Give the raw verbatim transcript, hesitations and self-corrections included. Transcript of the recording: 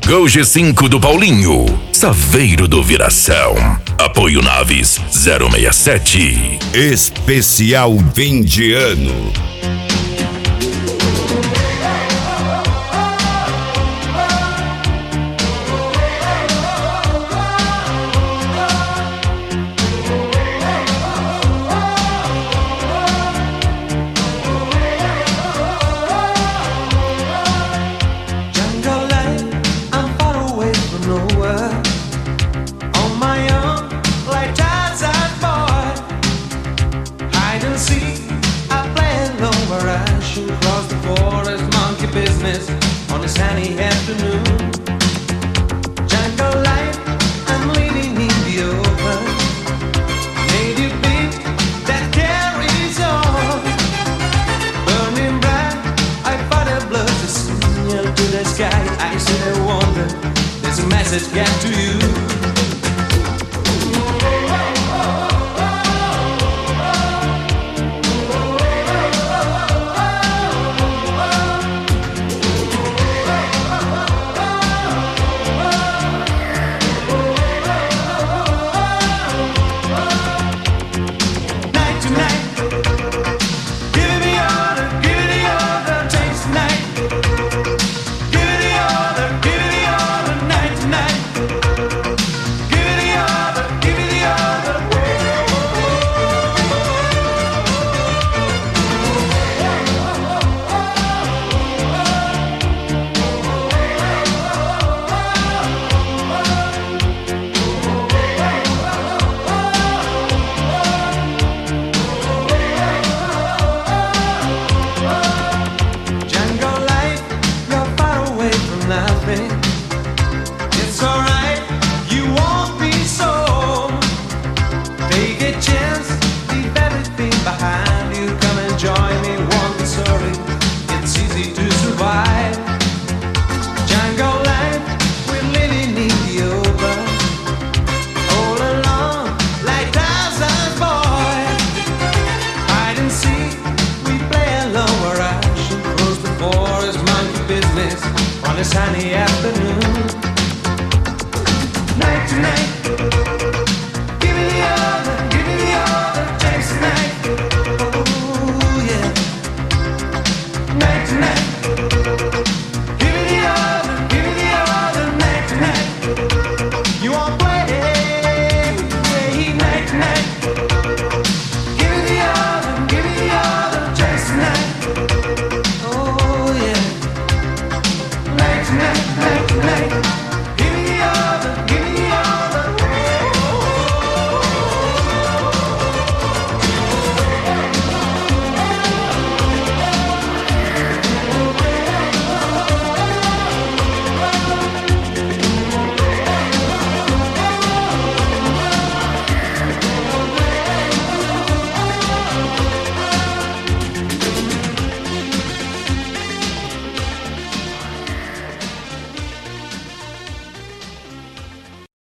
Gol G cinco do Paulinho, Saveiro do Viração. Apoio Naves zero seis sete. Especial fim de ano. Business on a sunny afternoon. Jungle life, I'm living in the open. Native beat that carries on. Burning bright, I fight a blood to signal to the sky. I said I wonder, there's a message get to you.